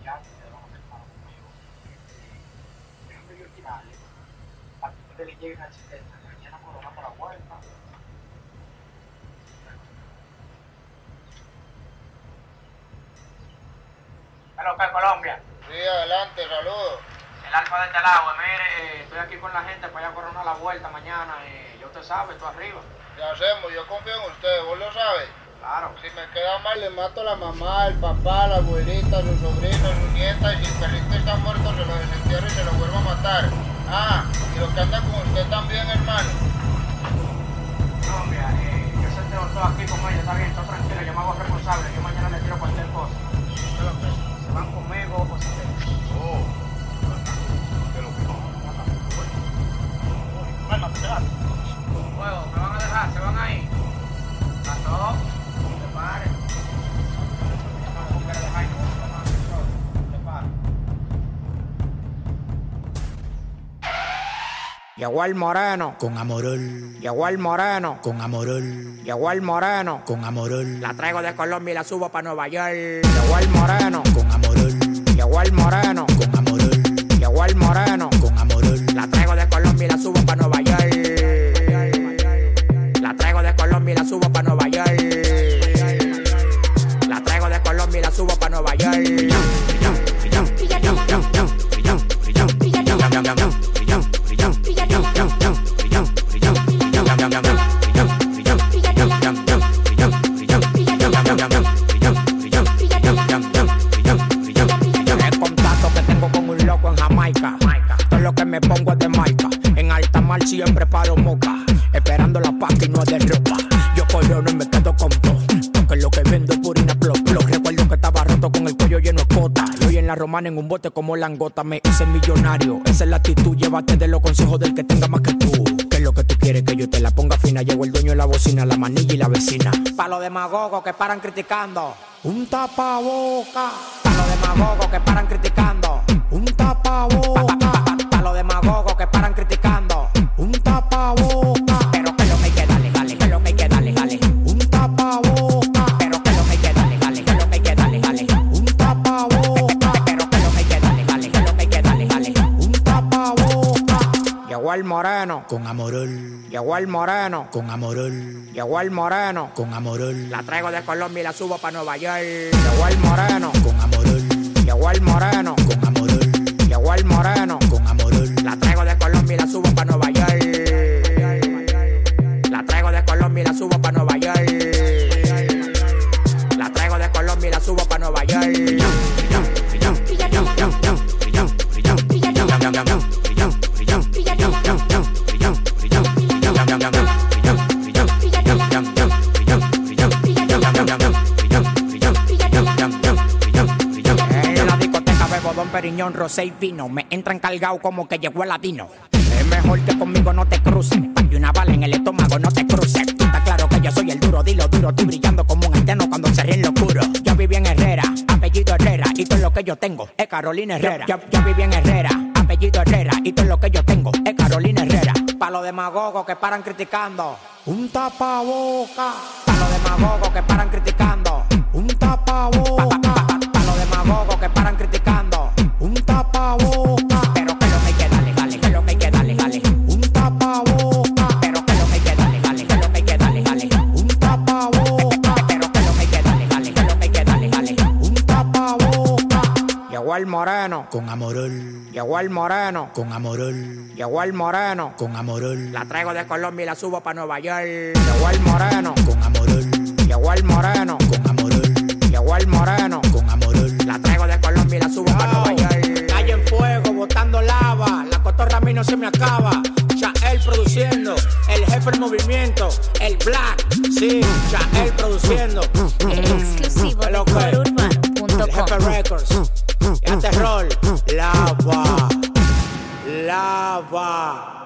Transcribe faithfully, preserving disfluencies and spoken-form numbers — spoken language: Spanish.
ya ustedes van a hacer para conmigo. Déjame yo tirarle. Para que ustedes le lleguen al sistema. Mañana corona para la vuelta. Hello, ¿qué Colombia? Sí, adelante, saludos. El Alfa de Telagua, mire, eh, estoy aquí con la gente para ir a coronar la vuelta mañana. Eh, ya usted sabe, estoy arriba. ¿Qué hacemos? Yo confío en usted, vos lo sabes. Claro. Si me queda mal, le mato a la mamá, el papá, la abuelita, los sobrinos, sus nietas, y si el perrito está muerto, se lo desentierro y se lo vuelvo a matar. Ah, y lo que anda con usted también, hermano. Colombia, eh, yo se tengo todo aquí con ellos, está bien, está tranquilo, yo me hago responsable, yo mañana le tiro cualquier cosa. Pero que se van conmigo o se Oh, ¿qué es lo que no? Bueno, Fuego, me van a dejar, se van ahí. A todos, se paren. No quiero dejar se paren. Llegó el moreno con Amorol. Llegó el moreno con Amorol. Llegó el moreno con Amorol. La traigo de Colombia y la subo para Nueva York. Llegó el moreno con Amorol. Llegó el moreno con Amorol. Llegó el moreno con Amorol. La traigo de Colombia y la subo para Nueva York. La traigo de Colombia y la subo para Nueva York. La traigo de Colombia y la subo para Nueva York. El contacto que tengo con un loco en Jamaica. Todo lo que me pongo es de marca. En alta mar siempre paro moca. Esperando la pasta y no es de ropa. Yo corono y me quedo con todo. Porque lo que vendo es purina plop plop. Recuerdo que estaba roto con el cuello lleno de cota. Y hoy en la romana en un bote como langota. Me hice millonario, esa es la actitud. Llévate de los consejos del que tenga más que tú. ¿Qué es lo que tú quieres? Que yo te la ponga fina. Llegó el dueño de la bocina, la manilla y la vecina. Pa' los demagogos que paran criticando, un tapaboca. Pa' los demagogos que paran criticando, un tapaboca. Pa, pa, pa, pa, pa los demagogos que paran criticando, un tapaboca. Pero que lo que hay que darle, dale, que lo que hay que darle, dale, un tapaboca. Pero que lo que hay que darle, dale, que lo que hay que darle, dale, un tapaboca. Pero que lo que hay que darle, dale, que lo que hay que darle, dale, un tapaboca. Llegó el moreno con Amorol. Llegó el moreno con Amorol. Llegó el moreno con Amorol. La traigo de Colombia y la subo para Nueva York. Llegó el moreno con Amorol. Llegó el moreno con Amorol. Llegó el moreno con Amorol. La traigo de Colombia y la subo para Nueva York. La traigo de Colombia y la subo para Nueva York. La traigo de Colombia y la subo para Nueva York. En la discoteca bebo Don Periñón, rosé y vino. Me entran cargado como que llegó el latino. Es mejor que conmigo no te cruces. Y una bala en el estómago no te cruces. Tú estás claro que yo soy el duro, dilo duro. Estoy brillando como un haitiano cuando se ríe en lo oscuro. Yo viví en Herrera, apellido Herrera. Y todo lo que yo tengo es Carolina Herrera. Yo, yo viví en Herrera, apellido Herrera. Y todo lo que yo tengo es Carolina Herrera. Pa' los demagogos que paran criticando, un tapaboca. Pa' los demagogos que paran criticando, un tapaboca. Pa, pa, pa, pa, pa los demagogos que paran criticando, un tapaboca. Pero que lo que hay que darle, dale, que lo que hay que darle, dale, un tapaboca. Pero que lo que hay que darle, dale, que lo que hay que darle, dale, un tapaboca. Pero que lo que hay que darle, dale, que lo que hay que darle, dale, un tapaboca. Llegó el moreno con Amorol. Llegó el moreno con Amorol. Llegó el moreno con Amorol. La traigo de Colombia y la subo para Nueva York. Llegó el moreno con Amorol. Llegó el moreno con Amorol. Llegó el moreno con Amorol. La traigo de Colombia y la subo para Nueva York. Calle en fuego, botando lava. La cotorra a mí no se me acaba. Chael produciendo, el jefe del movimiento, el Black, sí, Chael produciendo. Exclusivo de El corurbano punto jefe com. Records. Y a terror, lava, lava.